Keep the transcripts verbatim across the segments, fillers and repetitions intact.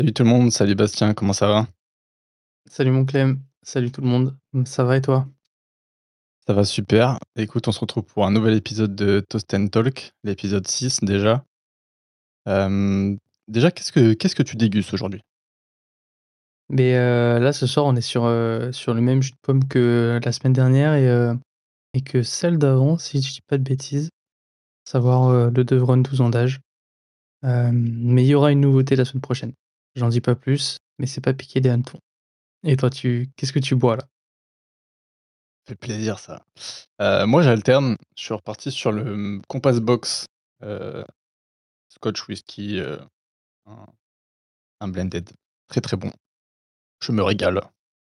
Salut tout le monde, salut Bastien, comment ça va? Salut mon Clem, salut tout le monde, mmh, ça va et toi? Ça va super. Écoute, on se retrouve pour un nouvel épisode de Toast and Talk, l'épisode six déjà. Hem, déjà, qu'est-ce que qu'est-ce que tu dégustes aujourd'hui? Mais heu, là ce soir on est sur, heu, sur le même jus de pomme que la semaine dernière et heu et que celle d'avant si je dis pas de bêtises, savoir, heu, le Devron douze ans d'âge. Hem, mais il y aura une nouveauté la semaine prochaine. J'en dis pas plus, mais c'est pas piquer des hannetons. Et toi tu qu'est-ce que tu bois là? Ça fait plaisir ça. Heu, moi j'alterne, je suis reparti sur le, mmh, Compass Box, heu, Scotch whisky, heu, un un blended. Très, très bon. Je me régale.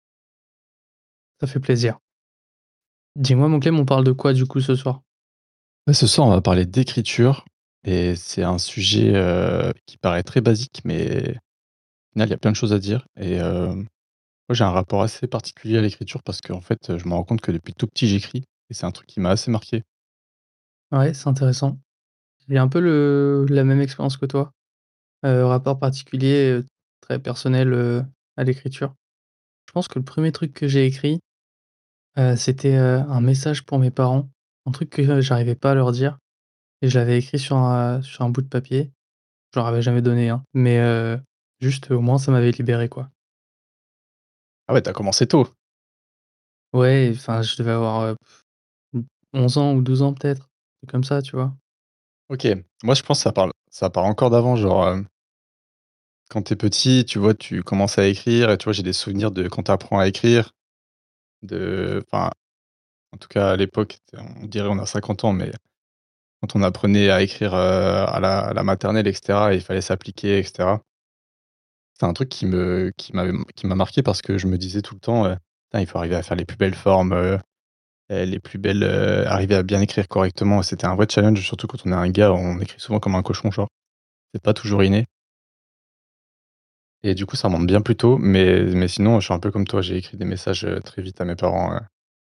Ça fait plaisir. Dis-moi mon Clem, on parle de quoi du coup ce soir? Bah, ce soir, on va parler d'écriture et c'est un sujet, heu, qui paraît très basique, mais au final, il y a plein de choses à dire et hem, moi, j'ai un rapport assez particulier à l'écriture parce qu'en fait, heu, je me rends compte que depuis tout petit, j'écris et c'est un truc qui m'a assez marqué. Ouais, c'est intéressant. J'ai un peu le la même expérience que toi, heu, rapport particulier, heu, très personnel, heu, à l'écriture. Je pense que le premier truc que j'ai écrit, Heu, c'était, heu, un message pour mes parents, un truc que, heu, j'arrivais pas à leur dire et je l'avais écrit sur un sur un bout de papier. Je leur avais jamais donné, hein, mais heu, juste au moins ça m'avait libéré, quoi. Ah ouais, tu as commencé tôt? Ouais, enfin je devais avoir, heu, mmh, onze ans ou douze ans peut-être, un truc comme ça, tu vois? OK. Moi, je pense que ça parle ça part encore d'avant, genre, hem, quand tu es petit, tu vois, tu commences à écrire et tu vois, j'ai des souvenirs de quand tu apprends à écrire, de enfin, en tout cas à l'époque, on dirait on a cinquante ans, mais quand on apprenait à écrire, heu, à la à la maternelle et cetera, et il fallait s'appliquer et cetera. C'est un truc qui me qui m'avait qui m'a marqué parce que je me disais tout le temps, heu: «Putain, il faut arriver à faire les plus belles formes, heu, heu, les plus belles, heu, arriver à bien écrire correctement». C'était un vrai challenge, surtout quand on est un gars, on écrit souvent comme un cochon, genre. C'est pas toujours inné et du coup, ça remonte bien plus tôt, mais mais sinon, je suis un peu comme toi, j'ai écrit des messages, heu, très vite à mes parents, heu,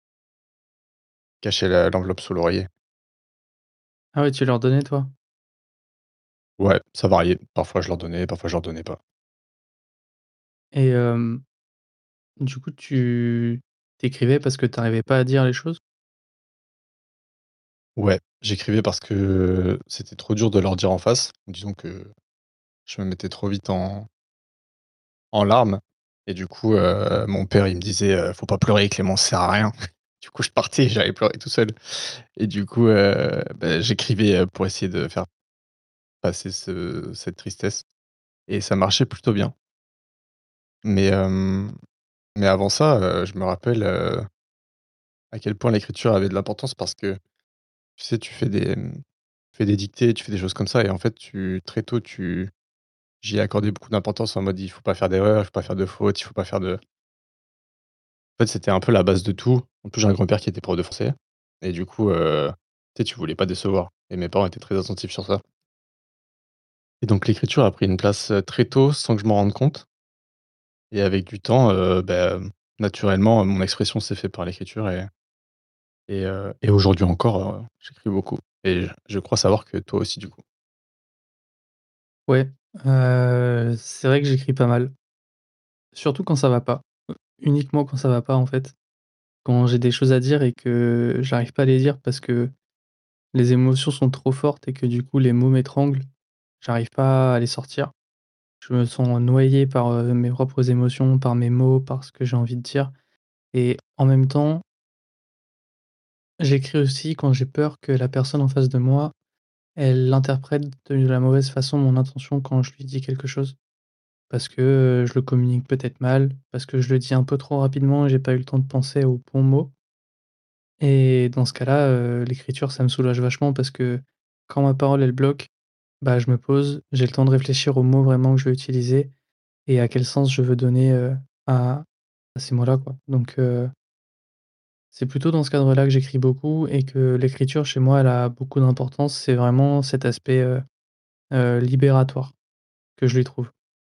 caché la l'enveloppe sous l'oreiller. Ah ouais, tu leur donnais toi? Ouais, ça variait. Parfois, je leur donnais, parfois, je leur donnais pas. Et hem, du coup tu tu parce que tu arrivais pas à dire les choses? Ouais, j'écrivais parce que c'était trop dur de leur dire en face. Disons que je me mettais trop vite en en larmes et du coup, heu, mon père, il me disait, heu: «Faut pas pleurer Clément, ça sert à rien». Du coup, je partais et j'allais pleurer tout seul et du coup, heu, bah, j'écrivais, heu, pour essayer de faire passer ce cette tristesse et ça marchait plutôt bien. Mais, hem, mais avant ça, heu, je me rappelle, heu, à quel point l'écriture avait de l'importance parce que, tu sais, tu fais des, mmh, tu fais des dictées, tu fais des choses comme ça et en fait, tu très tôt, tu j'y ai accordé beaucoup d'importance en mode: «Il faut pas faire d'erreur, il faut pas faire de fautes, il faut pas faire de». En fait, c'était un peu la base de tout. En plus, j'ai un grand-père qui était prof de français et du coup, heu, tu sais, tu voulais pas décevoir et mes parents étaient très attentifs sur ça et donc l'écriture a pris une place, heu, très tôt sans que je m'en rende compte et avec du temps, heu, bah, naturellement, mon expression s'est fait par l'écriture et et heu et aujourd'hui encore, heu, j'écris beaucoup et je je crois savoir que toi aussi, du coup. Ouais, heu, c'est vrai que j'écris pas mal, surtout quand ça va pas, uniquement quand ça va pas en fait. Quand j'ai des choses à dire et que j'arrive pas à les dire parce que les émotions sont trop fortes et que du coup les mots m'étranglent, j'arrive pas à les sortir. Je me sens noyé par, heu, mes propres émotions, par mes mots, par ce que j'ai envie de dire et en même temps, j'écris aussi quand j'ai peur que la personne en face de moi, elle interprète de la mauvaise façon mon intention quand je lui dis quelque chose. Parce que, heu, je le communique peut-être mal, parce que je le dis un peu trop rapidement et j'ai pas eu le temps de penser aux bons mots. Et dans ce cas-là, heu, l'écriture, ça me soulage vachement parce que quand ma parole, elle bloque, bah, je me pose, j'ai le temps de réfléchir aux mots vraiment que je vais utiliser et à quel sens je veux donner, heu, à à ces mots-là, quoi. Donc heu, c'est plutôt dans ce cadre-là que j'écris beaucoup et que l'écriture chez moi, elle a beaucoup d'importance. C'est vraiment cet aspect, heu heu, libératoire que je lui trouve.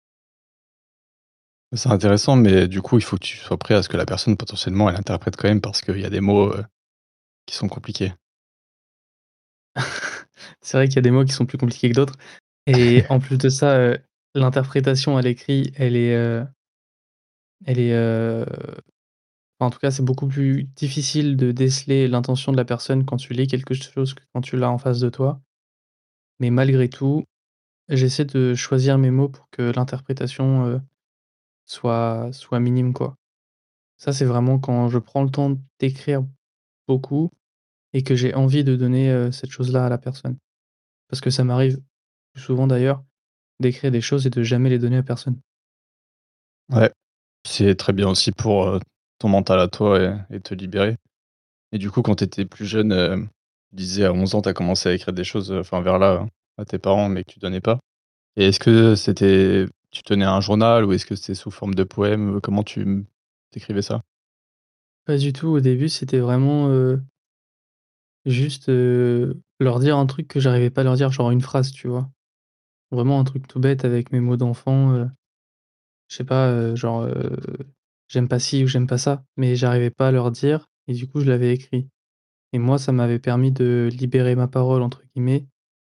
C'est intéressant, mais du coup, il faut que tu sois prêt à ce que la personne, potentiellement, elle interprète quand même parce qu'il y a des mots, heu, qui sont compliqués. C'est vrai qu'il y a des mots qui sont plus compliqués que d'autres et en plus de ça, l'interprétation à l'écrit, elle est, heu elle est, heu enfin, en tout cas, c'est beaucoup plus difficile de déceler l'intention de la personne quand tu lis quelque chose que quand tu l'as en face de toi. Mais malgré tout, j'essaie de choisir mes mots pour que l'interprétation, heu, soit soit minime, quoi. Ça, c'est vraiment quand je prends le temps d'écrire beaucoup et que j'ai envie de donner, heu, cette chose-là à la personne. Parce que ça m'arrive, plus souvent d'ailleurs, d'écrire des choses et de jamais les donner à personne. Ouais, c'est très bien aussi pour, heu, ton mental à toi et et te libérer. Et du coup, quand tu étais plus jeune, hem, tu disais à onze ans, tu as commencé à écrire des choses, heu, enfin vers là, à tes parents, mais que tu donnais pas. Et est-ce que c'était tu tenais un journal ou est-ce que c'était sous forme de poème? Comment tu, mmh, tu ça? Pas du tout, au début, c'était vraiment, heu, juste, heu, leur dire un truc que j'arrivais pas à leur dire, genre une phrase, tu vois? Vraiment un truc tout bête avec mes mots d'enfant, heu, je sais pas, heu, genre, heu, j'aime pas ci ou j'aime pas ça, mais j'arrivais pas à leur dire et du coup, je l'avais écrit et moi, ça m'avait permis de «libérer ma parole» entre guillemets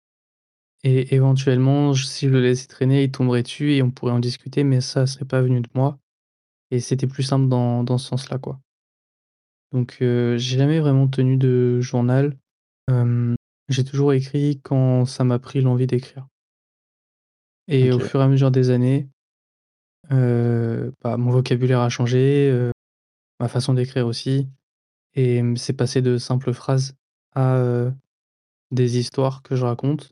et éventuellement, j si je le laissais traîner, il tomberait dessus et on pourrait en discuter, mais ça serait pas venu de moi et c'était plus simple dans dans ce sens-là, quoi. Donc heu, j'ai jamais vraiment tenu de journal. Hem, j'ai toujours écrit quand ça m'a pris l'envie d'écrire et au OK, fur et à mesure des années, heu, bah, mon vocabulaire a changé, heu, ma façon d'écrire aussi et mmh, c'est passé de simples phrases à, heu, des histoires que je raconte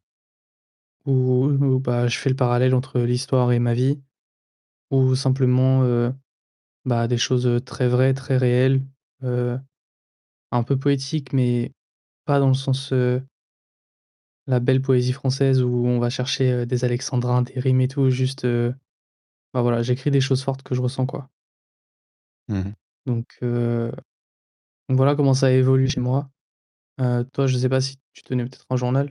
où où, bah, je fais le parallèle entre l'histoire et ma vie ou simplement, heu, bah, des choses, heu, très vraies, très réelles, heu, un peu poétiques mais pas dans le sens, heu la belle poésie française où on va chercher, heu, des alexandrins, des rimes et tout, juste, heu, bah, voilà, j'écris des choses fortes que je ressens, quoi. mmh. Donc heu, donc voilà comment ça a évolué chez moi. Heu, toi, je sais pas si tu tenais peut-être un journal?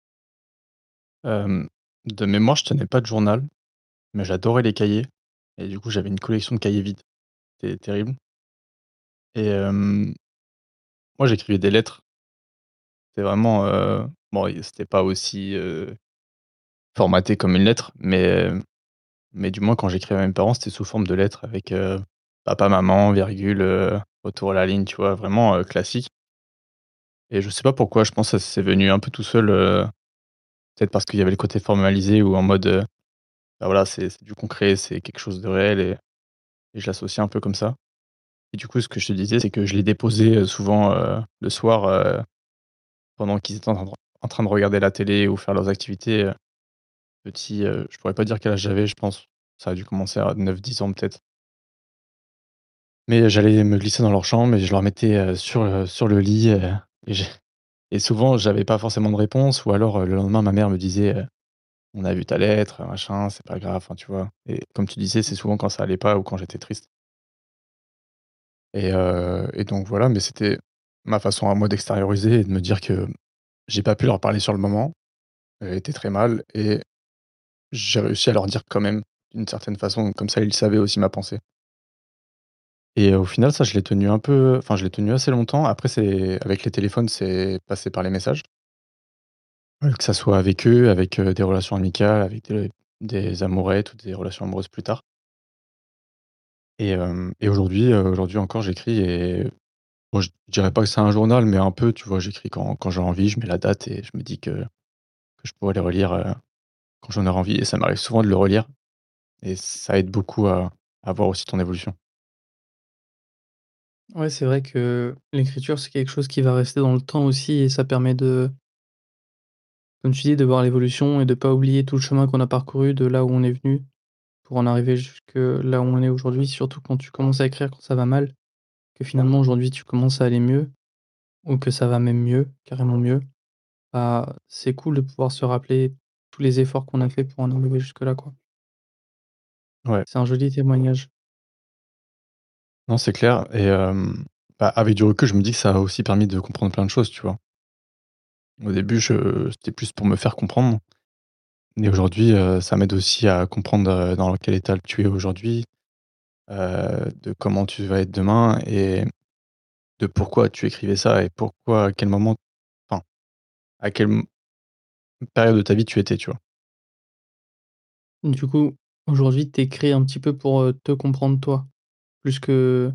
Hem, de mémoire, je tenais pas de journal, mais j'adorais les cahiers et du coup, j'avais une collection de cahiers vides. C'était terrible. Et hem, moi, j'écrivais des lettres. C'était vraiment, heu, bon, et c'était pas aussi, heu, formaté comme une lettre, mais mais du moins quand j'écrivais à mes parents, c'était sous forme de lettres avec, heu, papa, maman, virgule, heu, retour à la ligne, tu vois? Vraiment, heu, classique. Et je sais pas pourquoi, je pense que ça c'est venu un peu tout seul, heu, peut-être parce qu'il y avait le côté formalisé ou en mode, heu, bah, voilà, c'est c'est du concret, c'est quelque chose de réel et et je l'associe un peu comme ça. Et du coup, ce que je te disais, c'est que je les déposais, heu, souvent, heu, le soir, heu, pendant qu'ils étaient en train de en train de regarder la télé ou faire leurs activités, heu, petit, heu, je pourrais pas dire quel âge j'avais, je pense. Ça a dû commencer à neuf dix ans peut-être. Mais j'allais me glisser dans leur chambre et je leur mettais, heu, sur, heu, sur le lit, heu et j'ai et souvent j'avais pas forcément de réponse ou alors, heu, le lendemain ma mère me disait, heu: «On a vu ta lettre, machin, c'est pas grave», enfin tu vois? Et comme tu disais, c'est souvent quand ça allait pas ou quand j'étais triste. Et heu et donc voilà, mais c'était ma façon à moi d'extérioriser et de me dire que j'ai pas pu leur parler sur le moment, heu, était très mal et j'ai réussi à leur dire quand même, d'une certaine façon, donc comme ça ils savaient aussi ma pensée. Et au final, ça, je l'ai tenu un peu enfin, je l'ai tenu assez longtemps. Après, c'est avec les téléphones, c'est passé par les messages. Heu, que ça soit avec eux, avec, heu, des relations amicales, avec des des amourettes ou des relations amoureuses plus tard. Et hem et aujourd'hui, heu, aujourd'hui encore, j'écris et bon, je dirais pas que c'est un journal, mais un peu, tu vois? J'écris quand quand j'ai envie, je mets la date et je me dis que que je pourrais les relire, heu, quand j'en aurai envie et ça m'arrive souvent de le relire et ça aide beaucoup à à voir aussi ton évolution. Ouais, c'est vrai que l'écriture, c'est quelque chose qui va rester dans le temps aussi et ça permet de, comme tu dis, de voir l'évolution et de pas oublier tout le chemin qu'on a parcouru de là où on est venu pour en arriver jusque là où on est aujourd'hui. Surtout quand tu commences à écrire quand ça va mal, que finalement aujourd'hui tu commences à aller mieux ou que ça va même mieux, carrément mieux. Bah, c'est cool de pouvoir se rappeler tous les efforts qu'on a fait pour en arriver jusque-là, quoi. Ouais, C'est un joli témoignage. non, c'est clair et hem, bah, avec du recul, je me dis que ça a aussi permis de comprendre plein de choses, tu vois? Au début, je c'était plus pour me faire comprendre et aujourd'hui, heu, ça m'aide aussi à comprendre, heu, dans quel état tu es aujourd'hui, heu, de comment tu vas être demain et de pourquoi tu écrivais ça et pourquoi, à quel moment, enfin, à quelle m période de ta vie tu étais, tu vois? Du coup, Aujourd'hui, tu écris un petit peu pour, heu, te comprendre toi, plus que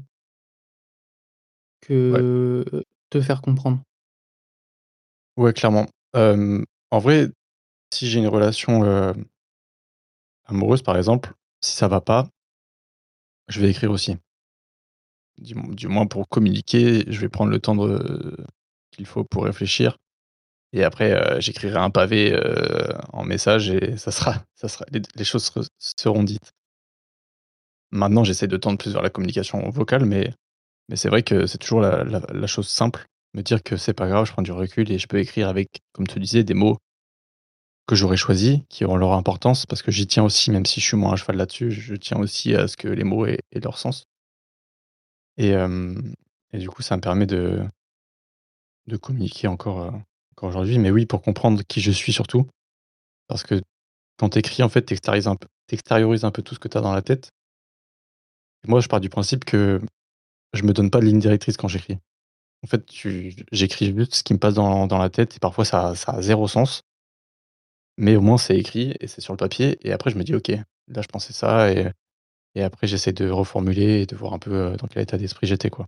Ouais. que, heu, te faire comprendre. Ouais, clairement. Hem, en vrai, si j'ai une relation, hem amoureuse, par exemple, si ça va pas je vais écrire aussi. Du m du moins pour communiquer, je vais prendre le temps de qu'il faut pour réfléchir et après, heu, j'écrirai un pavé, heu, en message et ça sera ça sera les d les choses sere seront dites. Maintenant, j'essaie de tendre plus vers la communication vocale, mais mais c'est vrai que c'est toujours la la la chose simple, me dire que c'est pas grave, je prends du recul et je peux écrire avec, comme tu disais, des mots que j'aurais choisis, qui auront leur importance parce que j'y tiens aussi, même si je suis moins à cheval là-dessus, je tiens aussi à ce que les mots aient aient leur sens. Et hem et du coup, ça me permet de de communiquer encore, heu, encore aujourd'hui. Mais oui, pour comprendre qui je suis surtout, parce que quand tu écris, en fait, tu extérises un peu tu extériorises un peu tout ce que tu as dans la tête. Moi, je pars du principe que je me donne pas de ligne directrice quand j'écris. En fait, tu j'écris juste ce qui me passe dans dans la tête et parfois ça ça a zéro sens mais au moins c'est écrit et c'est sur le papier et après je me dis: «OK, là je pensais ça» et et après j'essaie de reformuler et de voir un peu, heu, dans quel état d'esprit j'étais, quoi.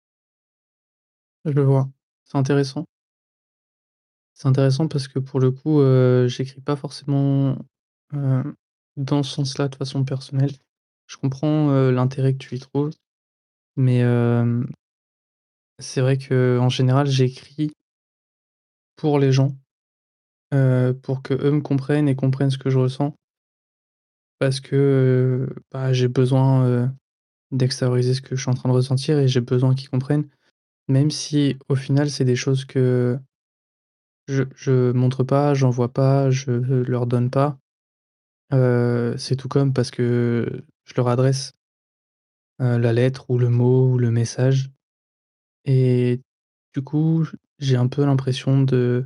Je vois, c'est intéressant. C'est intéressant parce que pour le coup, heu, j'écris pas forcément, heu, dans ce sens-là de façon personnelle. Je comprends, heu, l'intérêt que tu y trouves, mais hem c'est vrai qu'en général, j'écris pour les gens, heu, pour qu'eux me comprennent et comprennent ce que je ressens parce que, heu, bah, j'ai besoin, heu, d'extérioriser ce que je suis en train de ressentir et j'ai besoin qu'ils comprennent. Même si au final, c'est des choses que je je montre pas, j'envoie pas, je leur donne pas. Heu, c'est tout comme parce que je leur adresse heu, la lettre ou le mot ou le message et du coup, j j'ai un peu l'impression de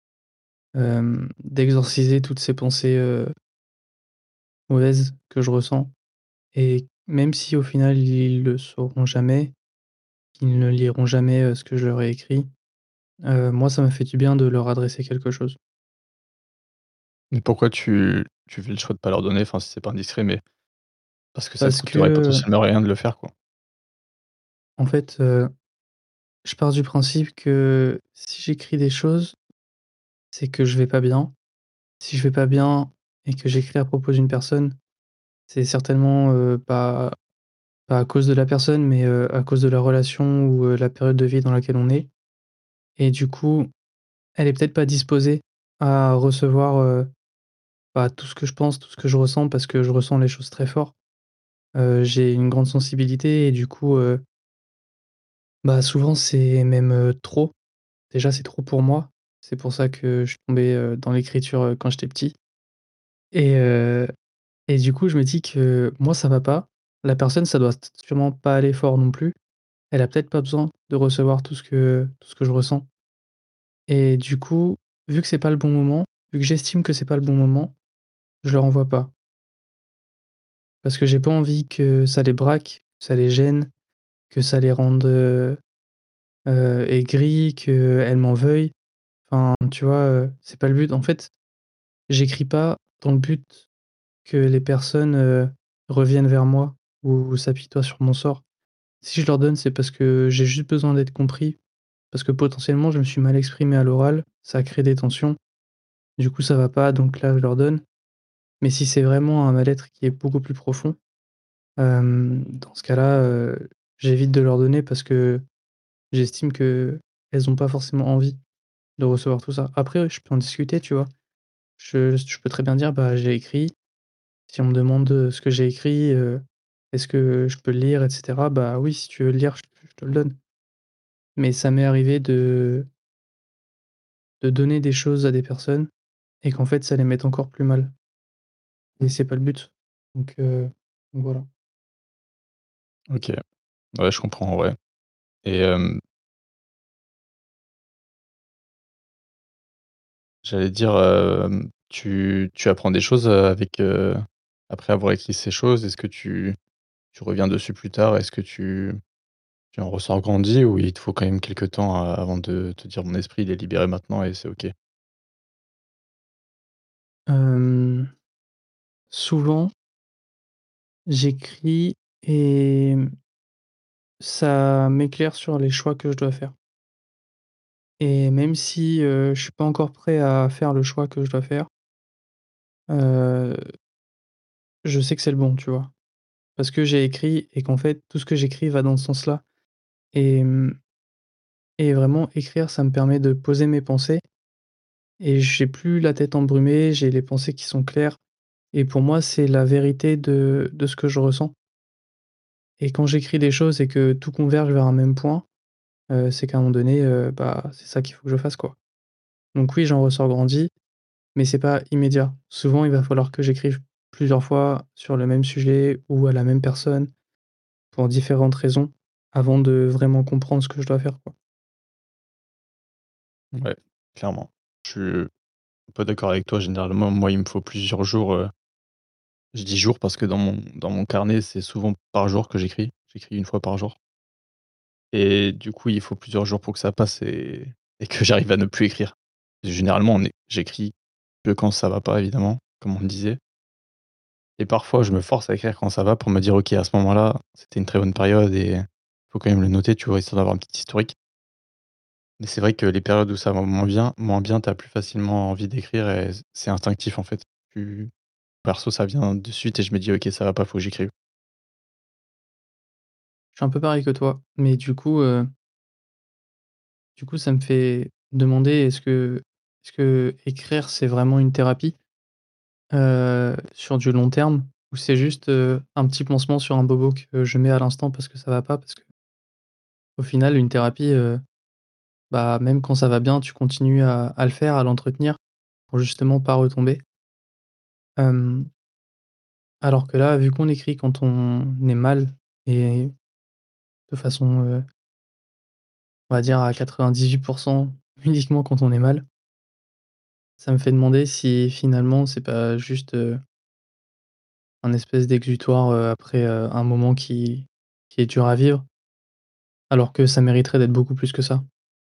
hem, d'exorciser toutes ces pensées, heu mauvaises que je ressens et même si au final ils le sauront jamais, ils ne liront jamais, heu, ce que je leur ai écrit, heu, moi ça m'a fait du bien de leur adresser quelque chose. Mais pourquoi tu tu fais le choix de pas leur donner? Enfin, si c'est pas indiscret, mais parce que ça te Parce que, coûterait heu potentiellement rien de le faire, quoi? en fait, heu, je pars du principe que si j'écris des choses, c'est que je vais pas bien. Si je vais pas bien et que j'écris à propos d'une personne, c'est certainement, heu, pas pas à cause de la personne, mais, heu, à cause de la relation ou, heu, la période de vie dans laquelle on est et du coup, elle est peut-être pas disposée à recevoir, heu, bah, tout ce que je pense, tout ce que je ressens parce que je ressens les choses très fort. Heu, j'ai une grande sensibilité et du coup, heu bah, souvent c'est même, heu, trop. Déjà, c'est trop pour moi. C'est pour ça que je suis tombé, heu, dans l'écriture, heu, quand j'étais petit et heu et du coup, je me dis que moi ça va pas. La personne, ça doit s sûrement pas aller fort non plus. Elle a peut-être pas besoin de recevoir tout ce que tout ce que je ressens et du coup, vu que c'est pas le bon moment, vu que j'estime que c'est pas le bon moment, je leur envoie pas. Parce que j'ai pas envie que ça les braque, ça les gêne, que ça les rende, heu heu, aigris, qu'elles m'en veuillent. Enfin, tu vois, heu, c'est pas le but. En fait, j'écris pas dans le but que les personnes, heu, reviennent vers moi ou s'apitoient sur mon sort. Si je leur donne, c'est parce que j'ai juste besoin d'être compris, parce que potentiellement je me suis mal exprimé à l'oral, ça crée des tensions. Du coup, ça va pas, donc là, je leur donne. Mais si c'est vraiment un mal-être qui est beaucoup plus profond, hem, dans ce cas-là, heu, j'évite de leur donner parce que j'estime qu'elles ont pas forcément envie de recevoir tout ça. Après, ouais, je peux en discuter, tu vois? Je je peux très bien dire: «Bah, j'ai écrit». Si on me demande, heu, ce que j'ai écrit, heu: «Est-ce que je peux le lire?» et cetera. Bah, oui, si tu veux le lire, je te je te le donne. Mais ça m'est arrivé de de donner des choses à des personnes et qu'en fait, ça les mette encore plus mal. Et c'est pas le but. Donc heu, donc voilà. OK. Ouais, je comprends, en vrai et hem j'allais dire, hem, tu tu apprends des choses, heu, avec, heu, après avoir écrit ces choses? Est-ce que tu tu reviens dessus plus tard? Est-ce que tu tu en ressors grandi ou il te faut quand même quelque temps a avant de te dire: «Mon esprit, il est libéré maintenant et c'est OK»? Hem, souvent J'écris et mmh, ça m'éclaire sur les choix que je dois faire. Et même si, heu, je suis pas encore prêt à faire le choix que je dois faire heu je sais que c'est le bon, tu vois? Parce que j'ai écrit et qu'en fait, tout ce que j'écris va dans ce sens-là et mmh et vraiment écrire, ça me permet de poser mes pensées et j'ai plus la tête embrumée, j'ai les pensées qui sont claires et pour moi, c'est la vérité de de ce que je ressens. Et quand j'écris des choses et que tout converge vers un même point, heu, c'est qu'à un moment donné, heu, bah, c'est ça qu'il faut que je fasse, quoi. Donc oui, j'en ressors grandi, mais c'est pas immédiat. Souvent, il va falloir que j'écrive plusieurs fois sur le même sujet ou à la même personne, pour différentes raisons, avant de vraiment comprendre ce que je dois faire, quoi. Ouais, clairement. Je suis un peu d'accord avec toi. Généralement, moi, il me faut plusieurs jours, heu je dis jours parce que dans mon dans mon carnet, c'est souvent par jour que j'écris. J'écris une fois par jour. Et du coup, il faut plusieurs jours pour que ça passe et et que j'arrive à ne plus écrire. Généralement, on est j'écris que quand ça va pas évidemment, comme on le disait. Et parfois, je me force à écrire quand ça va pour me dire: «OK, à ce moment-là, c'était une très bonne période et faut quand même le noter», tu vois? Histoire d'avoir un petit historique. Mais c'est vrai que les périodes où ça va moins bien moins bien, tu as plus facilement envie d'écrire et c c'est instinctif, en fait. Tu perso, ça vient de suite et je me dis: «OK, ça va pas, faut que j'écrive». Je suis un peu pareil que toi, mais du coup, heu du coup, ça me fait demander est-ce que est-ce que écrire, c'est vraiment une thérapie? Heu, sur du long terme ou c'est juste, heu, un petit pansement sur un bobo que je mets à l'instant parce que ça va pas? Parce qu'au final, une thérapie, heu, bah, même quand ça va bien, tu continues à à le faire, à l'entretenir pour justement pas retomber. Hem alors que là, vu qu'on écrit quand on est mal et de façon, heu on va dire à quatre-vingt-dix-huit pour cent uniquement quand on est mal ça me fait demander si finalement c'est pas juste, heu un espèce d'exutoire, heu, après, heu, un moment qui qui est dur à vivre alors que ça mériterait d'être beaucoup plus que ça.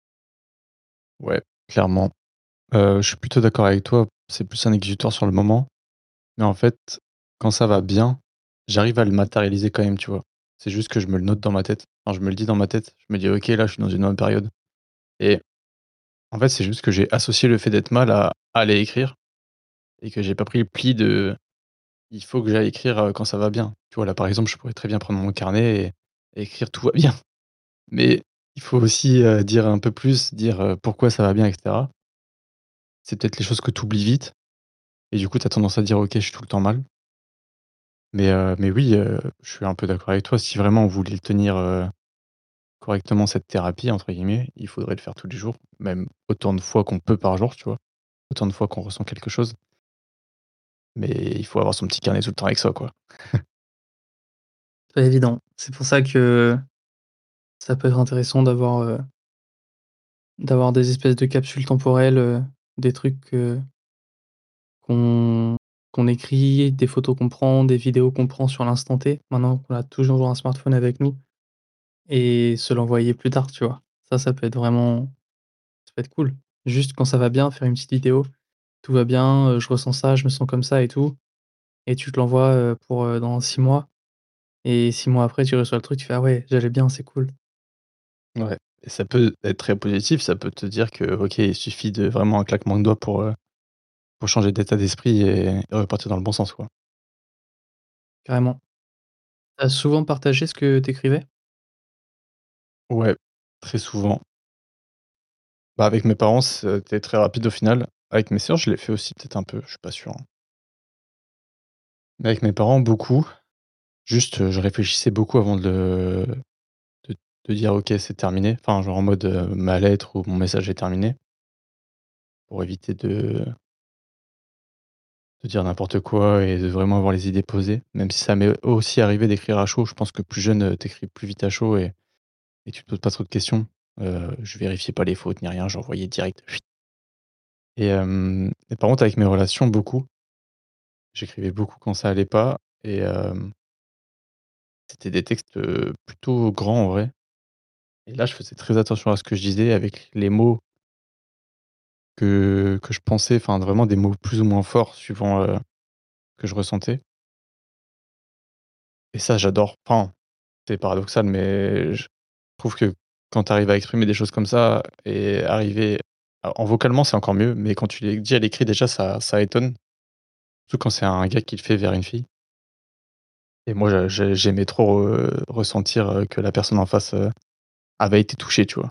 Ouais, clairement. Heu, je suis plutôt d'accord avec toi. C'est plus un exutoire sur le moment. Mais en fait, quand ça va bien, j'arrive à le matérialiser quand même, tu vois? C'est juste que je me le note dans ma tête. Enfin, je me le dis dans ma tête. Je me dis: «OK, là, je suis dans une bonne période» et en fait, c'est juste que j'ai associé le fait d'être mal à aller écrire et que j'ai pas pris le pli de il faut que j'aille écrire, heu, quand ça va bien. Tu vois? Là, par exemple, je pourrais très bien prendre mon carnet et et écrire: «Tout va bien». Mais il faut aussi, heu, dire un peu plus, dire, heu, pourquoi ça va bien et cetera. C'est peut-être les choses que tu oublies vite et du coup, tu as tendance à dire: «OK, je suis tout le temps mal». Mais heu, mais oui, heu, je suis un peu d'accord avec toi. Si vraiment on voulait le tenir, heu, correctement cette «thérapie» entre guillemets, il faudrait le faire tous les jours, même autant de fois qu'on peut par jour, tu vois? Autant de fois qu'on ressent quelque chose. Mais il faut avoir son petit carnet tout le temps avec soi, quoi. Pas évident. C'est pour ça que ça peut être intéressant d'avoir, heu d'avoir des espèces de capsules temporelles, heu, des trucs, heu qu'on qu'on écrit, des photos qu'on prend, des vidéos qu'on prend sur l'instant T, maintenant qu'on a toujours un smartphone avec nous et se l'envoyer plus tard, tu vois? Ça, ça peut être vraiment ça peut être cool. Juste quand ça va bien, faire une petite vidéo: «Tout va bien, heu, je ressens ça, je me sens comme ça et tout» et tu te l'envoies, heu, pour, heu, dans six mois et six mois après, tu reçois le truc, tu fais: «Ah ouais, j'allais bien, c'est cool». Ouais et ça peut être très positif. Ça peut te dire que, OK, il suffit de vraiment un claquement de doigts pour, heu, pour changer d'état d'esprit et et repartir dans le bon sens, quoi. Carrément. Tu as souvent partagé ce que tu écrivais? Ouais, très souvent. Bah, avec mes parents, c'était très rapide au final. Avec mes sœurs, je l'ai fait aussi peut-être un peu, je suis pas sûr, hein. Mais avec mes parents, beaucoup. Juste, heu, je réfléchissais beaucoup avant de de de dire: «OK, c'est terminé». Enfin, genre en mode, heu, ma lettre ou mon message est terminé pour éviter de de dire n'importe quoi et de vraiment avoir les idées posées. Même si ça m'est aussi arrivé d'écrire à chaud. Je pense que plus jeune, heu, tu écris plus vite à chaud et et tu te poses pas trop de questions. Heu, je vérifiais pas les fautes ni rien, j'envoyais direct. Et hem et par contre avec mes relations, beaucoup. J'écrivais beaucoup quand ça allait pas et hem c'était des textes, heu, plutôt grands en vrai. Et là, je faisais très attention à ce que je disais avec les mots que que je pensais, enfin vraiment des mots plus ou moins forts suivant, heu, que je ressentais. et ça j'adore. Enfin, c'est paradoxal, mais je trouve que quand tu arrives à exprimer des choses comme ça et arriver a en vocalement, c'est encore mieux, mais quand tu les dis à l'écrit déjà ça ça étonne, surtout quand c'est un gars qui le fait vers une fille et moi je j'ai j'aimais trop, heu, ressentir, heu, que la personne en face, heu, avait été touchée, tu vois?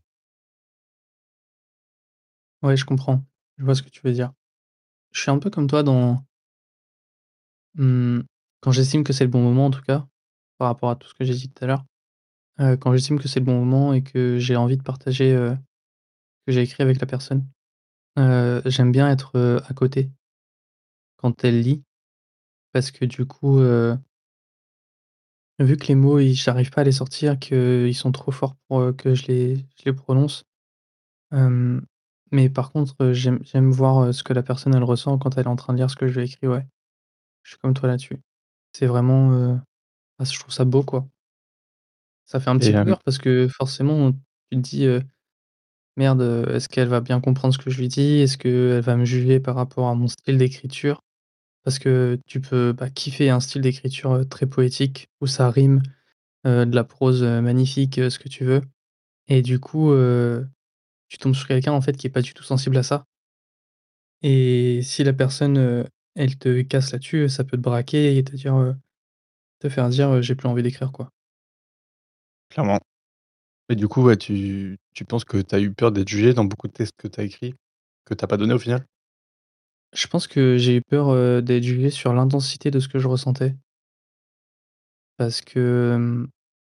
Ouais, je comprends. Je vois ce que tu veux dire. Je suis un peu comme toi dans mmh, quand j'estime que c'est le bon moment en tout cas, par rapport à tout ce que j'ai dit tout à l'heure, heu, quand j'estime que c'est le bon moment et que j'ai envie de partager, heu, ce que j'ai écrit avec la personne, heu, j'aime bien être, heu, à côté quand elle lit parce que du coup, heu, vu que les mots, ils j'arrive pas à les sortir, qu'ils sont trop forts pour, heu, que je les je les prononce, hem, mais par contre, heu, j'aime j'aime voir, heu, ce que la personne elle ressent quand elle est en train de lire ce que je lui ai écrit, ouais. Je suis comme toi là-dessus. C'est vraiment, heu, ah je trouve ça beau, quoi. Ça fait un Et petit peu hem peur parce que forcément, tu te dis, heu: «Merde, heu, est-ce qu'elle va bien comprendre ce que je lui dis? Est-ce qu'elle va me juger par rapport à mon style d'écriture?» Parce que tu peux, bah, kiffer un style d'écriture, heu, très poétique où ça rime, heu, de la prose, heu, magnifique, heu, ce que tu veux et du coup, heu, tu tombes sur quelqu'un en fait qui est pas du tout sensible à ça et si la personne, heu, elle te casse là-dessus, ça peut te braquer et te dire, heu te faire dire, heu: «J'ai plus envie d'écrire», quoi. Clairement. Et du coup, ouais, tu tu penses que tu as eu peur d'être jugé dans beaucoup de textes que tu as écrits, que tu as pas donné au final? Je pense que j'ai eu peur, heu, d'être jugé sur l'intensité de ce que je ressentais parce que, hem,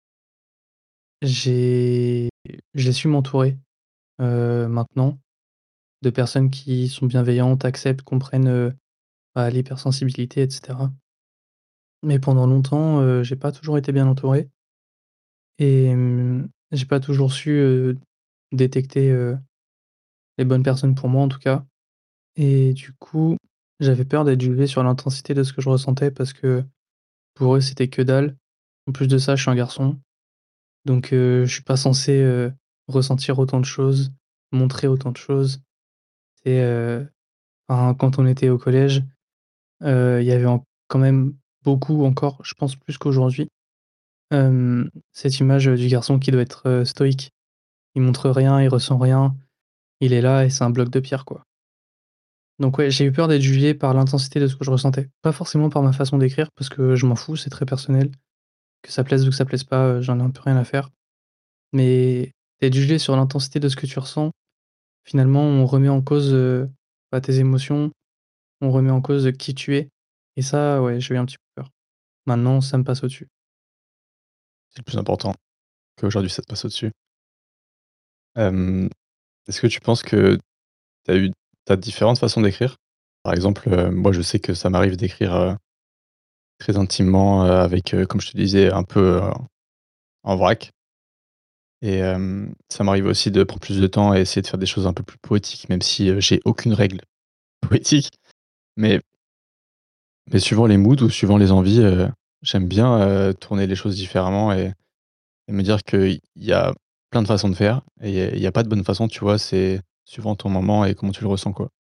j'ai j'ai su m'entourer, heu, maintenant de personnes qui sont bienveillantes, acceptent, comprennent, heu, bah, l'hypersensibilité et cetera. Mais pendant longtemps, heu, j'ai pas toujours été bien entouré et mmh, j'ai pas toujours su, heu, détecter, heu, les bonnes personnes pour moi en tout cas et du coup, j'avais peur d'être jugé sur l'intensité de ce que je ressentais parce que pour eux, c'était que dalle. En plus de ça, je suis un garçon, donc heu, je suis pas censé, heu, ressentir autant de choses, montrer autant de choses et heu, enfin, quand on était au collège, heu, il y avait en quand même beaucoup encore, je pense plus qu'aujourd'hui, hem, cette image, heu, du garçon qui doit être, heu, stoïque. Il montre rien, il ressent rien, il est là et c'est un bloc de pierre, quoi. Donc ouais, j'ai eu peur d'être jugé par l'intensité de ce que je ressentais. Pas forcément par ma façon d'écrire parce que je m'en fous, c'est très personnel. Que ça plaise ou que ça plaise pas, heu, j'en ai un peu rien à faire. Mais d'être jugé sur l'intensité de ce que tu ressens, finalement, on remet en cause, heu, bah, tes émotions, on remet en cause qui tu es et ça, ouais, j'ai eu un petit peu peur. Maintenant, ça me passe au-dessus. C'est le plus important, qu'aujourd'hui ça te passe au-dessus. Hem, est-ce que tu penses que tu as eu tu as différentes façons d'écrire? Par exemple, heu, moi je sais que ça m'arrive d'écrire, heu, très intimement, heu, avec, heu, comme je te disais, un peu, heu, en vrac et hem, ça m'arrive aussi de prendre plus de temps et essayer de faire des choses un peu plus poétiques, même si, heu, j'ai aucune règle poétique. Mais mais suivant les moods ou suivant les envies, heu, j'aime bien, heu, tourner les choses différemment et et me dire qu'il y a plein de façons de faire et il y a il y a pas de bonne façon, tu vois? C'est suivant ton moment et comment tu le ressens, quoi.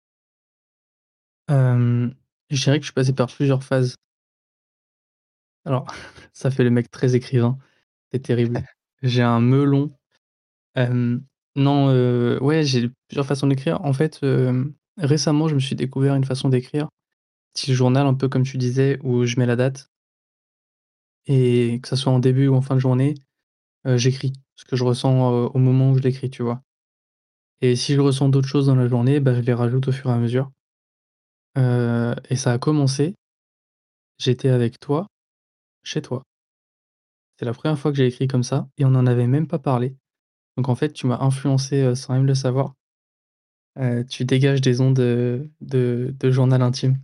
Hem, je dirais que je suis passé par plusieurs phases. Alors, ça fait le mec très écrivain, c'est terrible. J'ai un melon. Hem, non, heu, ouais, j'ai plusieurs façons d'écrire. En fait, hem, récemment, je me suis découvert une façon d'écrire, style journal, un peu comme tu disais, où je mets la date et que ça soit en début ou en fin de journée, heu, j'écris ce que je ressens, heu, au moment où je l'écris, tu vois? Et si je ressens d'autres choses dans la journée, bah, je les rajoute au fur et à mesure. Heu et ça a commencé, j'étais avec toi, chez toi. C'est la première fois que j'ai écrit comme ça et on n'en avait même pas parlé. Donc en fait, tu m'as influencé, heu, sans même le savoir. Heu, tu dégages des ondes, heu, de de journal intime.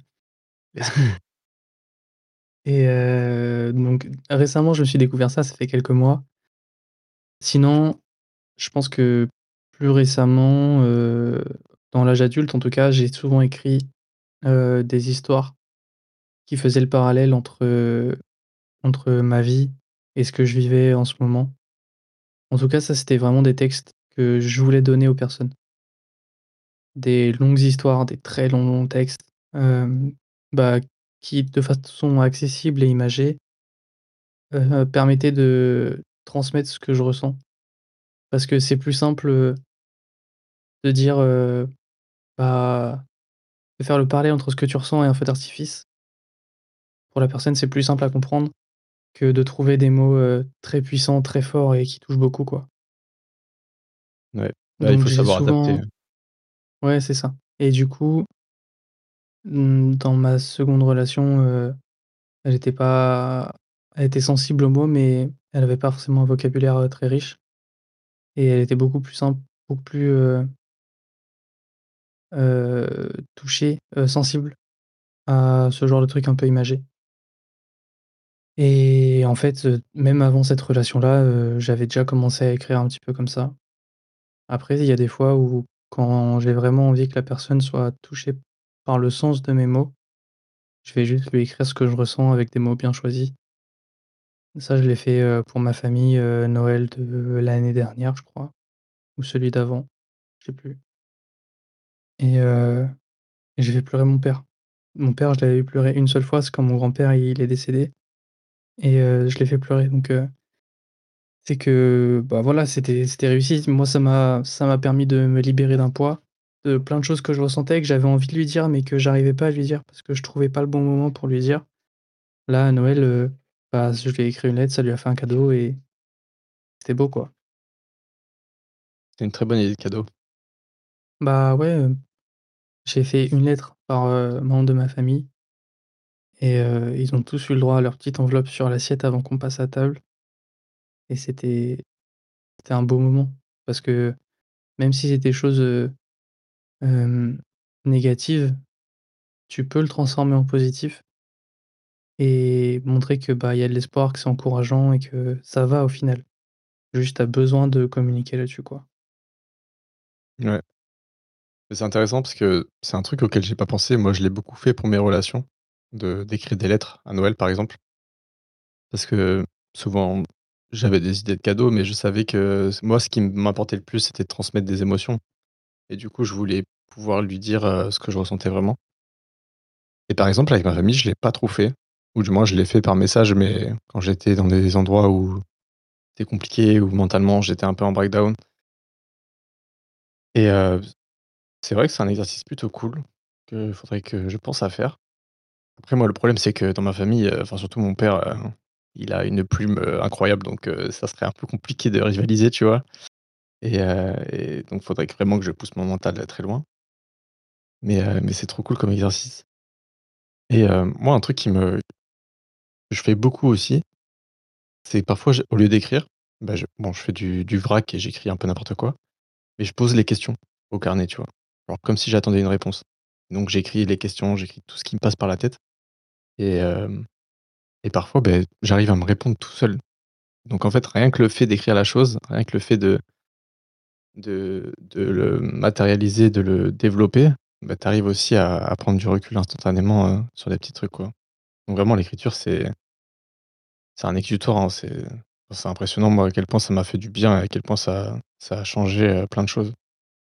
Et heu, donc récemment, je me suis découvert ça, ça fait quelques mois. Sinon, je pense que plus récemment, heu, dans l'âge adulte en tout cas, j'ai souvent écrit, heu, des histoires qui faisaient le parallèle entre, heu, entre ma vie et ce que je vivais en ce moment. En tout cas, ça, c'était vraiment des textes que je voulais donner aux personnes. Des longues histoires, des très longs, longs textes, hem, bah, qui de façon accessible et imagée heu, permettait de transmettre ce que je ressens. Parce que c'est plus simple, heu de dire, heu, bah, de faire le parallèle entre ce que tu ressens et un feu d'artifice. Pour la personne, c'est plus simple à comprendre que de trouver des mots, heu, très puissants, très forts et qui touchent beaucoup, quoi. Ouais, bah, il Donc faut j'ai savoir adapter, souvent hein. ouais, c'est ça et du coup, mmh, dans ma seconde relation, heu, elle était pas elle était sensible aux mots, mais elle avait pas forcément un vocabulaire, heu, très riche et elle était beaucoup plus simple, beaucoup plus, heu heu, touchée, heu, sensible à ce genre de truc un peu imagé. Et en fait, heu, même avant cette relation-là, heu, j'avais déjà commencé à écrire un petit peu comme ça. Après, il y a des fois où quand j'ai vraiment envie que la personne soit touchée par le sens de mes mots, je vais juste lui écrire ce que je ressens avec des mots bien choisis. Ça, je l'ai fait, heu, pour ma famille, heu, Noël de l'année dernière, je crois, ou celui d'avant, je sais plus. Et heu, j'ai fait pleurer mon père. Mon père, je l'avais vu pleurer une seule fois, c'est quand mon grand-père, il est décédé et heu, je l'ai fait pleurer donc heu c'est que, bah, voilà, c'était c'était réussi. Moi, ça m'a ça m'a permis de me libérer d'un poids, de plein de choses que je ressentais, que j'avais envie de lui dire, mais que j'arrivais pas à lui dire parce que je trouvais pas le bon moment pour lui dire. Là, à Noël, heu, bah, je lui ai écrit une lettre, ça lui a fait un cadeau et c'était beau, quoi. C'est une très bonne idée de cadeau. Bah, ouais, heu, j'ai fait une lettre par, heu, membre de ma famille et heu, ils ont tous eu le droit à leur petite enveloppe sur l'assiette avant qu'on passe à table et c'était c'était un beau moment parce que même si c'est des choses, heu, hem, négatives, tu peux le transformer en positif et montrer que, bah, il y a de l'espoir, que c'est encourageant et que ça va au final. Juste, tu as besoin de communiquer là-dessus, quoi. Ouais. Mais c'est intéressant parce que c'est un truc auquel j'ai pas pensé. Moi, je l'ai beaucoup fait pour mes relations, de d'écrire des lettres à Noël, par exemple. Parce que souvent, j'avais des idées de cadeaux, mais je savais que s moi, ce qui m'importait le plus, c'était de transmettre des émotions et du coup, je voulais pouvoir lui dire, heu, ce que je ressentais vraiment et par exemple, avec ma famille, je l'ai pas trop fait ou du moins, je l'ai fait par message, mais quand j'étais dans des endroits où c'était compliqué, où mentalement, j'étais un peu en breakdown et heu, c'est vrai que c'est un exercice plutôt cool, qu'il faudrait que je pense à faire. Après moi, le problème, c'est que dans ma famille, heu, enfin surtout mon père, heu, il a une plume, heu, incroyable donc heu, ça serait un peu compliqué de rivaliser, tu vois? Et heu et donc faudrait que vraiment que je pousse mon mental, heu, très loin. Mais heu, mais c'est trop cool comme exercice et heu, moi, un truc qui me que je fais beaucoup aussi, c'est parfois je au lieu d'écrire, bah, je bon, je fais du du vrac et j'écris un peu n'importe quoi, mais je pose les questions au carnet, tu vois? Genre comme si j'attendais une réponse. Donc j'écris les questions, j'écris tout ce qui me passe par la tête et hem et parfois, beh, j'arrive à me répondre tout seul. Donc en fait, rien que le fait d'écrire la chose, rien que le fait de de de le matérialiser, de le développer, bah, tu arrives aussi à à prendre du recul instantanément, heu, sur des petits trucs, quoi. Donc vraiment l'écriture, c'est c'est un exutoire, hein, c'est c'est impressionnant, moi, à quel point ça m'a fait du bien et à quel point ça ça a changé, heu, plein de choses.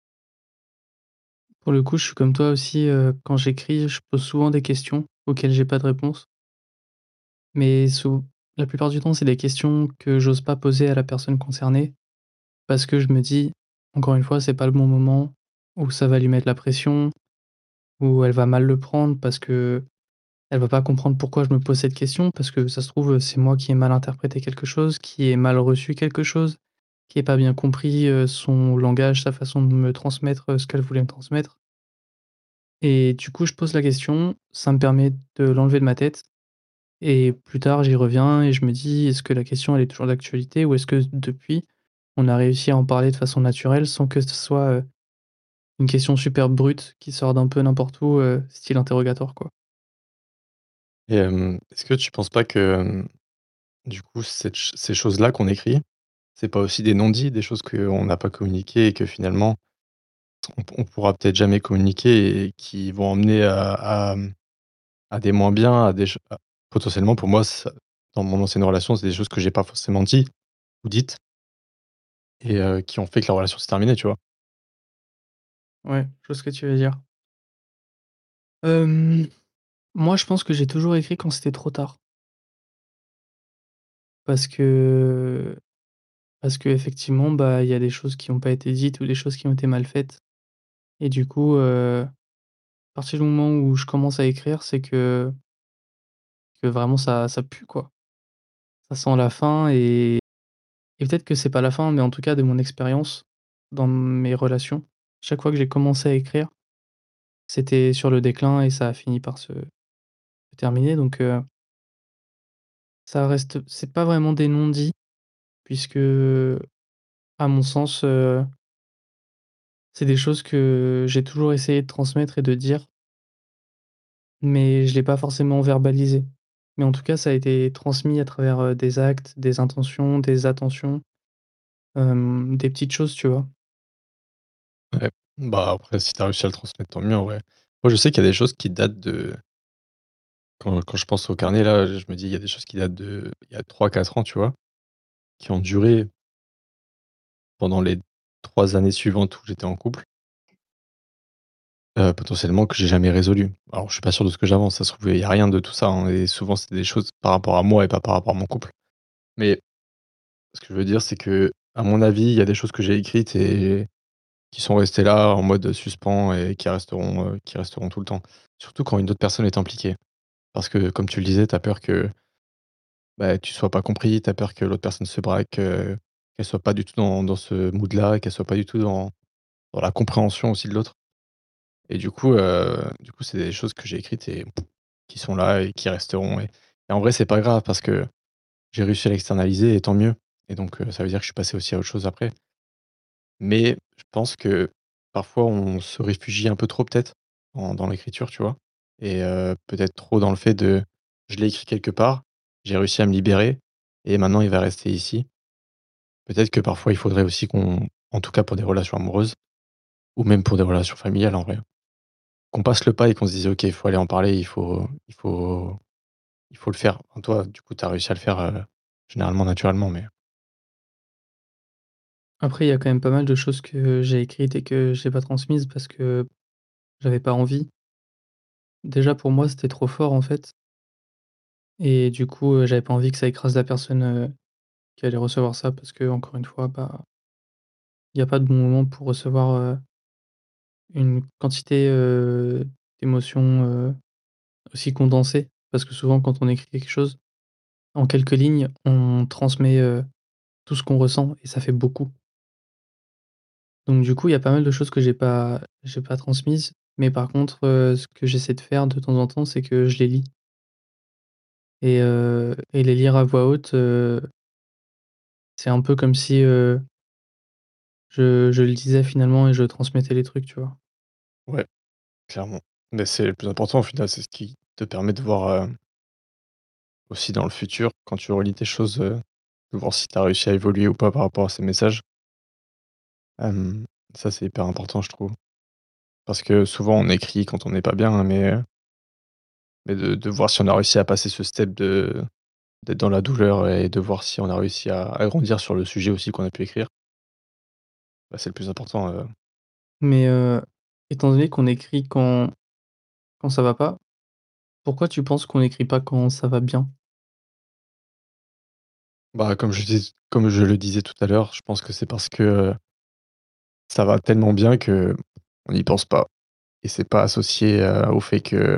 Pour le coup, je suis comme toi aussi, heu, quand j'écris, je pose souvent des questions auxquelles j'ai pas de réponse. Mais sou la plupart du temps, c'est des questions que j'ose pas poser à la personne concernée parce que je me dis: «Encore une fois, c'est pas le bon moment» ou ça va lui mettre la pression ou elle va mal le prendre parce que elle va pas comprendre pourquoi je me pose cette question parce que ça se trouve, c'est moi qui ai mal interprété quelque chose, qui ai mal reçu quelque chose, qui ai pas bien compris, heu, son langage, sa façon de me transmettre, heu, ce qu'elle voulait me transmettre et du coup, je pose la question, ça me permet de l'enlever de ma tête et plus tard, j'y reviens et je me dis: «Est-ce que la question, elle est toujours d'actualité ou est-ce que depuis, on a réussi à en parler de façon naturelle sans que ce soit, heu, une question super brute qui sort d'un peu n'importe où, heu, style interrogatoire, quoi?» Et hem, est-ce que tu penses pas que, hem, du coup, cette ch ces choses-là qu'on écrit, c'est pas aussi des non-dits, des choses qu'on n'a pas communiquées et que finalement on on pourra peut-être jamais communiquer et qui vont emmener à à, mmh, à des moins bien, à des ch à potentiellement pour moi ça dans mon ancienne relation, c'est des choses que j'ai pas forcément dit ou dites et heu, qui ont fait que la relation s'est terminée, tu vois? Ouais, je vois ce que tu veux dire. Hem, moi, je pense que j'ai toujours écrit quand c'était trop tard. Parce que parce qu'effectivement, bah, il y a des choses qui ont pas été dites ou des choses qui ont été mal faites et du coup, heu, à partir du moment où je commence à écrire, c'est que que vraiment ça ça pue, quoi. Ça sent la fin et et peut-être que c'est pas la fin, mais en tout cas de mon expérience dans mes relations, chaque fois que j'ai commencé à écrire, c'était sur le déclin et ça a fini par se terminer donc heu ça reste c'est pas vraiment des non-dits puisque, à mon sens, heu c'est des choses que j'ai toujours essayé de transmettre et de dire mais je l'ai pas forcément verbalisé. Mais en tout cas, ça a été transmis à travers, heu, des actes, des intentions, des attentions, hem, des petites choses, tu vois? Ouais, bah, après si tu as réussi à le transmettre, tant mieux en vrai. Moi, je sais qu'il y a des choses qui datent de quand quand je pense au carnet là, je me dis: «Il y a des choses qui datent de il y a trois quatre ans», tu vois? Qui ont duré pendant les trois années suivantes où j'étais en couple heu, potentiellement que j'ai jamais résolues. Alors je suis pas sûr de ce que j'avance, ça se trouve, il y a rien de tout ça, hein et souvent c'est des choses par rapport à moi et pas par rapport à mon couple. Mais ce que je veux dire, c'est qu'à mon avis, il y a des choses que j'ai écrites et qui sont restées là en mode suspens et qui resteront, heu, qui resteront tout le temps. Surtout quand une autre personne est impliquée. Parce que comme tu le disais, tu as peur que bah, tu sois pas compris, tu as peur que l'autre personne se braque, heu, qu'elle soit pas du tout dans dans ce mood-là, qu'elle soit pas du tout dans dans la compréhension aussi de l'autre. Et du coup, heu, du coup, c'est des choses que j'ai écrites et qui sont là et qui resteront et et en vrai, c'est pas grave parce que j'ai réussi à l'externaliser et tant mieux et donc heu, ça veut dire que je suis passé aussi à autre chose après. Mais je pense que parfois on se réfugie un peu trop peut-être dans dans l'écriture, tu vois? Et heu, peut-être trop dans le fait de: «Je l'ai écrit quelque part, j'ai réussi à me libérer et maintenant il va rester ici». Peut-être que parfois il faudrait aussi qu'on en tout cas pour des relations amoureuses ou même pour des relations familiales en vrai, qu'on passe le pas et qu'on se dise: «OK, il faut aller en parler, il faut il faut il faut le faire». Enfin toi, du coup, tu as réussi à le faire, heu, généralement naturellement mais Après, il y a quand même pas mal de choses que j'ai écrites et que j'ai pas transmises parce que j'avais pas envie. Déjà pour moi, c'était trop fort, en fait et du coup, heu, j'avais pas envie que ça écrase la personne, heu, qui allait recevoir ça parce qu'encore une fois, bah il y a pas de bon moment pour recevoir, heu une quantité, heu, d'émotions, heu, aussi condensées. Parce que souvent quand on écrit quelque chose, en quelques lignes, on transmet, heu, tout ce qu'on ressent et ça fait beaucoup. Donc du coup, il y a pas mal de choses que j'ai pas j'ai pas transmises, mais par contre, heu, ce que j'essaie de faire de temps en temps, c'est que je les lis. Et heu et les lire à voix haute, heu c'est un peu comme si, heu je je le disais finalement et je transmettais les trucs, tu vois? Ouais, clairement. Mais c'est le plus important au final, c'est ce qui te permet de voir, heu aussi dans le futur, quand tu relis tes choses, heu, de voir si tu as réussi à évoluer ou pas par rapport à ces messages. Hem, ça, c'est hyper important, je trouve. Parce que souvent, on écrit quand on n'est pas bien, hein, mais heu mais de de voir si on a réussi à passer ce step de d'être dans la douleur et de voir si on a réussi à à grandir sur le sujet aussi qu'on a pu écrire bah, c'est le plus important, heu Mais heu, étant donné qu'on écrit quand quand ça va pas, pourquoi tu penses qu'on écrit pas quand ça va bien? Bah, comme je dis comme je le disais tout à l'heure, je pense que c'est parce que, heu ça va tellement bien qu'on n'y pense pas et c'est pas associé, heu, au fait que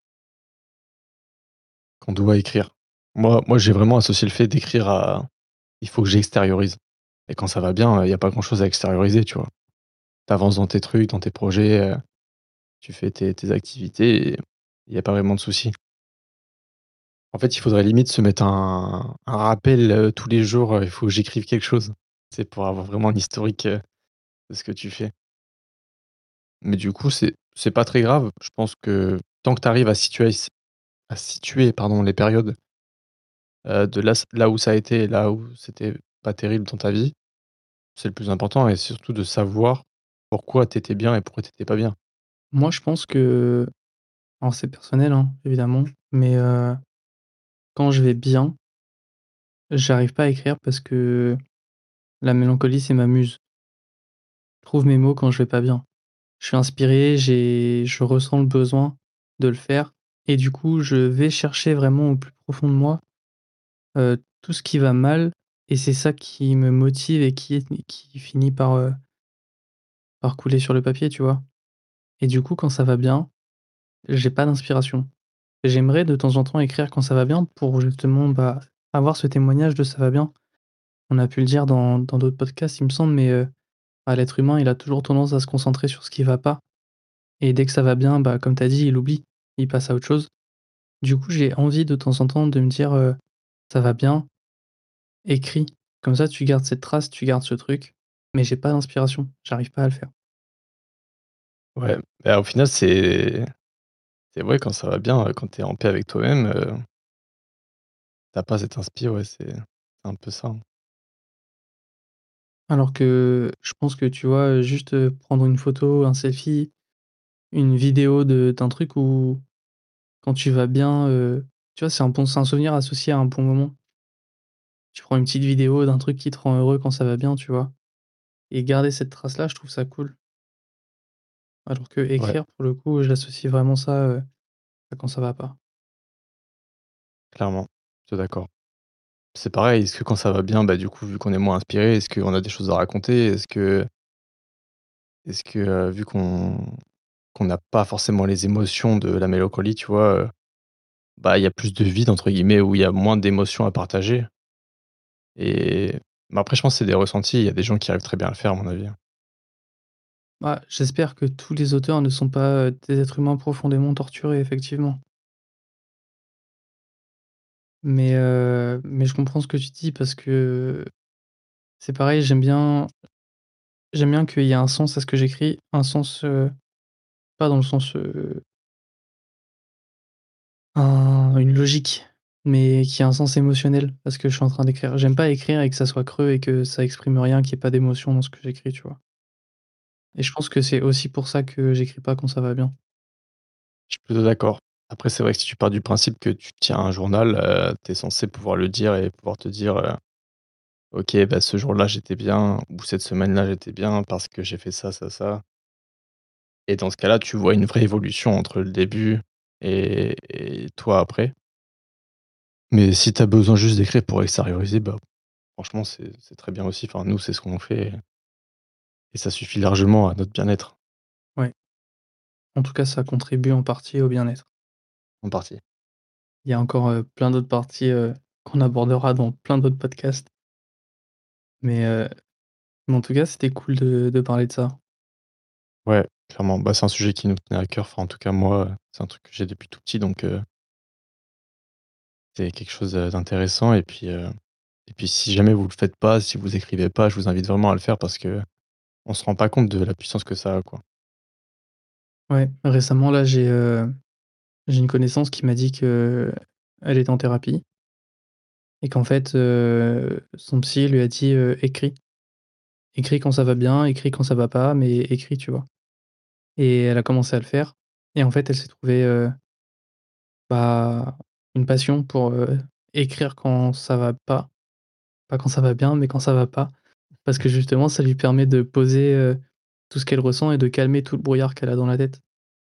qu'on doit écrire. Moi moi, j'ai vraiment associé le fait d'écrire à il faut que j'extériorise et quand ça va bien, heu, il y a pas grand chose à extérioriser, tu vois? Tu avances dans tes trucs, dans tes projets, heu, tu fais tes tes activités et il y a pas vraiment de souci. En fait, il faudrait limite se mettre un un rappel, heu, tous les jours, heu, il faut que j'écrive quelque chose. Tu sais, pour avoir vraiment un historique, heu, de ce que tu fais. Mais du coup, c'est c'est pas très grave. Je pense que tant que tu arrives à situer s à situer, pardon, les périodes heu, de là s là où ça a été et là où c'était pas terrible dans ta vie, c'est le plus important et surtout de savoir pourquoi tu étais bien et pourquoi tu étais pas bien. Moi, je pense que alors c'est personnel, hein, évidemment, mais heu, quand je vais bien j'arrive pas à écrire parce que la mélancolie, c'est ma muse. Je trouve mes mots quand je vais pas bien. Je suis inspiré, j'ai je ressens le besoin de le faire et du coup, je vais chercher vraiment au plus profond de moi, heu, tout ce qui va mal et c'est ça qui me motive et qui est qui finit par, heu par couler sur le papier, tu vois? Et du coup, quand ça va bien, j'ai pas d'inspiration. J'aimerais de temps en temps écrire quand ça va bien pour justement, bah, avoir ce témoignage de «ça va bien». On a pu le dire dans dans d'autres podcasts, il me semble, mais, heu, bah, l'être humain, il a toujours tendance à se concentrer sur ce qui va pas et dès que ça va bien, bah, comme tu as dit, il oublie, il passe à autre chose. Du coup, j'ai envie de temps en temps de me dire, heu: «Ça va bien, écris». Comme ça, tu gardes cette trace, tu gardes ce truc, mais j'ai pas d'inspiration, j'arrive pas à le faire. Ouais, bah, au final, c'est c'est vrai quand ça va bien, heu, quand tu es en paix avec toi-même, heu tu pas cette inspi, ouais, c'est c'est un peu ça, hein. Alors que je pense que, tu vois, juste, heu, prendre une photo, un selfie, une vidéo de d'un truc où quand tu vas bien, heu, tu vois, c'est un bon c'est un souvenir associé à un bon moment. Tu prends une petite vidéo d'un truc qui te rend heureux quand ça va bien, tu vois? Et garder cette trace-là, je trouve ça cool. Alors que Ouais, écrire, pour le coup, j'associe vraiment ça, heu, à quand ça va pas. clairement, je suis d'accord. C'est pareil, est-ce que quand ça va bien, bah, du coup, vu qu'on est moins inspiré, est-ce qu'on a des choses à raconter? Est-ce que est-ce que, heu, vu qu'on qu'on n'a pas forcément les émotions de la mélancolie, tu vois, heu, bah, il y a plus de «vide» entre guillemets, où il y a moins d'émotions à partager et mais après je pense que c'est des ressentis, il y a des gens qui arrivent très bien à le faire à mon avis, hein. Bah, j'espère que tous les auteurs ne sont pas, heu, des êtres humains profondément torturés, effectivement. Mais, heu, mais je comprends ce que tu dis parce que c'est pareil, j'aime bien j'aime bien qu'il y ait un sens à ce que j'écris, un sens, heu, pas dans le sens, heu, un une logique, mais qui a un sens émotionnel parce que je suis en train d'écrire. J'aime pas écrire et que ça soit creux et que ça exprime rien, qu'il y ait pas d'émotion dans ce que j'écris, tu vois? Et je pense que c'est aussi pour ça que j'écris pas quand ça va bien. Je suis plutôt d'accord. Après c'est vrai que si tu pars du principe que tu tiens un journal, heu, tu es censé pouvoir le dire et pouvoir te dire, heu: «OK, bah, ce jour-là j'étais bien» ou «Cette semaine-là j'étais bien parce que j'ai fait ça, ça, ça». Et dans ce cas-là, tu vois une vraie évolution entre le début et et toi après. Mais si tu as besoin juste d'écrire pour extérioriser, bah, franchement, c'est c'est très bien aussi. Enfin, nous, c'est ce qu'on fait et et ça suffit largement à notre bien-être, Ouais, en tout cas, ça contribue en partie au bien-être. en partie. Il y a encore, heu, plein d'autres parties, heu, qu'on abordera dans plein d'autres podcasts, mais, heu, mais en tout cas, c'était cool de de parler de ça. Ouais, clairement. Bah, c'est un sujet qui nous tenait à cœur. Enfin, en tout cas, moi, heu, c'est un truc que j'ai depuis tout petit, donc heu, c'est quelque chose, heu, d'intéressant et puis, heu et puis si jamais vous le faites pas, si vous écrivez pas, je vous invite vraiment à le faire parce qu'on se rend pas compte de la puissance que ça a, quoi. Ouais, récemment, là, j'ai, heu, j'ai une connaissance qui m'a dit qu'elle était en thérapie et qu'en fait, heu, son psy lui a dit, heu: «Écris, écris quand ça va bien, écris quand ça va pas, mais écris», tu vois? Et elle a commencé à le faire et en fait, elle s'est trouvée, heu, bah, une passion pour, heu, écrire quand ça va pas. Pas quand ça va bien, mais quand ça va pas. Parce que justement, ça lui permet de poser, heu, tout ce qu'elle ressent et de calmer tout le brouillard qu'elle a dans la tête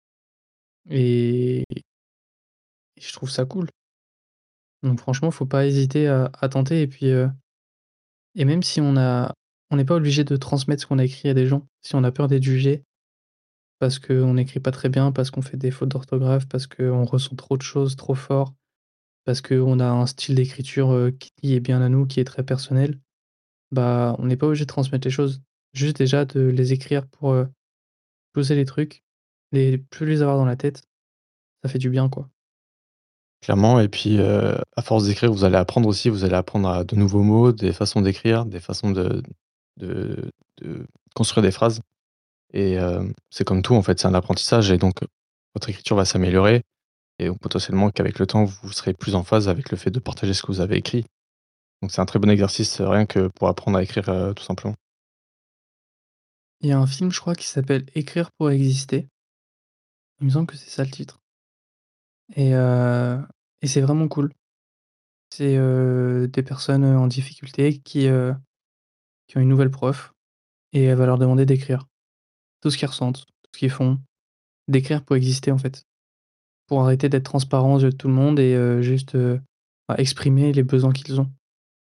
et et je trouve ça cool. Donc franchement, faut pas hésiter à à tenter et puis, heu et même si on a on n'est pas obligé de transmettre ce qu'on a écrit à des gens. Si on a peur d'être jugé parce qu'on n'écrit pas très bien, parce qu'on fait des fautes d'orthographe, parce qu'on ressent trop de choses trop fort, parce qu'on a un style d'écriture, heu, qui est bien à nous, qui est très personnel, bah, on n'est pas obligé de transmettre les choses. Juste déjà de les écrire pour, heu poser les trucs, et plus les avoir dans la tête, ça fait du bien, quoi. Clairement et puis, heu, à force d'écrire, vous allez apprendre aussi, vous allez apprendre à de nouveaux mots, des façons d'écrire, des façons de de de construire des phrases et hem, c'est comme tout en fait, c'est un apprentissage et donc, votre écriture va s'améliorer et donc potentiellement qu'avec le temps, vous serez plus en phase avec le fait de partager ce que vous avez écrit. Donc c'est un très bon exercice, heu, rien que pour apprendre à écrire, heu, tout simplement. Il y a un film, je crois, qui s'appelle «Écrire pour exister». Il me semble que c'est ça le titre et heu et c'est vraiment cool. C'est, heu, des personnes, heu, en difficulté qui, heu, qui ont une nouvelle prof et elle va leur demander d'écrire tout ce qu'ils ressentent, tout ce qu'ils font, d'écrire pour exister, en fait. Pour arrêter d'être transparent aux yeux de tout le monde et heu, juste, heu, bah, exprimer les besoins qu'ils ont.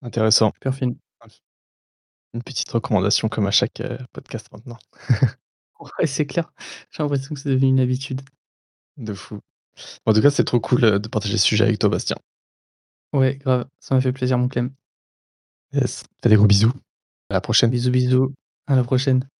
Intéressant. Super fine. Une petite recommandation comme à chaque, heu, podcast maintenant. Ouais, c'est clair. J'ai l'impression que c'est devenu une habitude. De fou. En tout cas, c'est trop cool, heu, de partager ce sujet avec toi, Bastien. Ouais, grave, ça m'a fait plaisir mon Clem. Yes. Fais des gros bisous. À la prochaine. Bisous, bisous, à la prochaine.